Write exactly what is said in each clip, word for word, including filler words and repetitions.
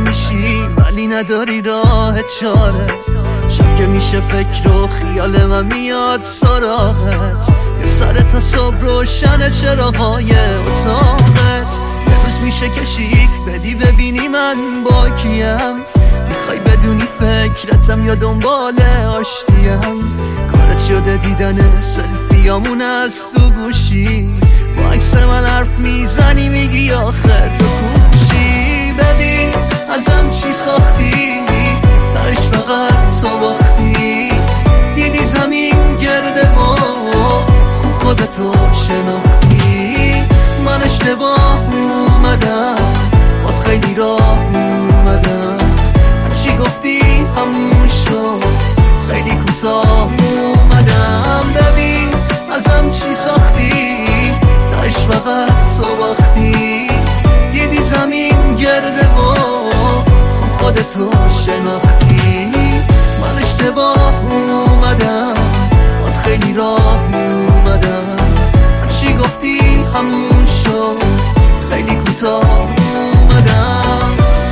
میشی ولی نداری راه چاره. شب که میشه فکر و خیال من میاد سراغت. یه سر تا صبح روشن چراغای اتاقت. یه روز میشه که شیک بدی ببینی من با کیم. میخوای بدونی فکرتم یا دنبال آشتیم. کارت شده دیدن سلفیامون از تو گوشی. با عکس من حرف میزنی میگی آخه تو خوشی. ببین ازم چی ساختی تاش فقط تو باختی. دیدی زمین گرده و خوب خودتو شناختی. من اشتباه اومدم باد خیلی راه اومدم. هرچی گفتی همون شد خیلی کوتاه اومدم. ببین ازم چی ساختی تاش فقط تو باختی. دیدی زمین گرده و خوب خودتو شناختی. من اشتباه اومدم باد خیلی راه اومدم. هرچی گفتی همون شد خیلی کوتاه اومدم.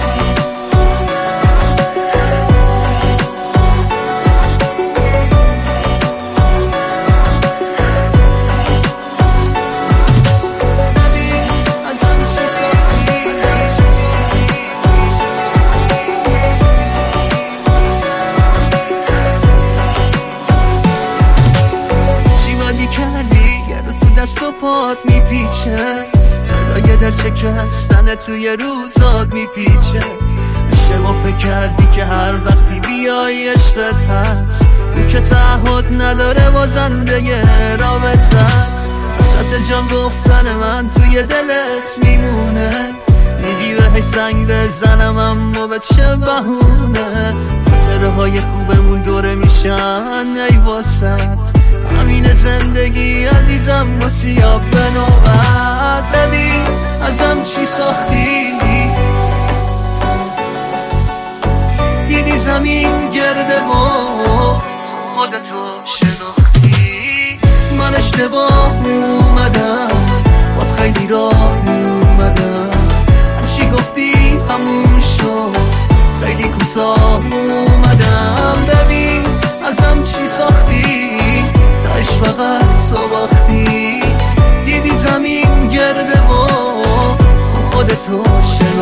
دست و پات میپیچه. صدای در شکستن توی روزات میپیچه. اشتباه فکر کردی که هر وقتی بیای عشقت هست. اون که تعهد نداره بازنده رابطه هست. وسط جان گفتن من توی دلت میمونه. میگی بهش زنگ بزنم اما به چه بهونه. خاطره های خوبمون دوره میشن ای واسط. همین زندگی عزیزم با سیاب به نوبت. ببین ازم چی ساختی دیدی زمین گرده و خودتو شناختی. من اشتباه اومدم باد خیلی راه اومدم. هرچی گفتی همون شد خیلی کوتاه اومدم. ببین ازم چی ساختی تاش فقط تو باختی. دیدی زمین گرده و خوب خودتو شناختی.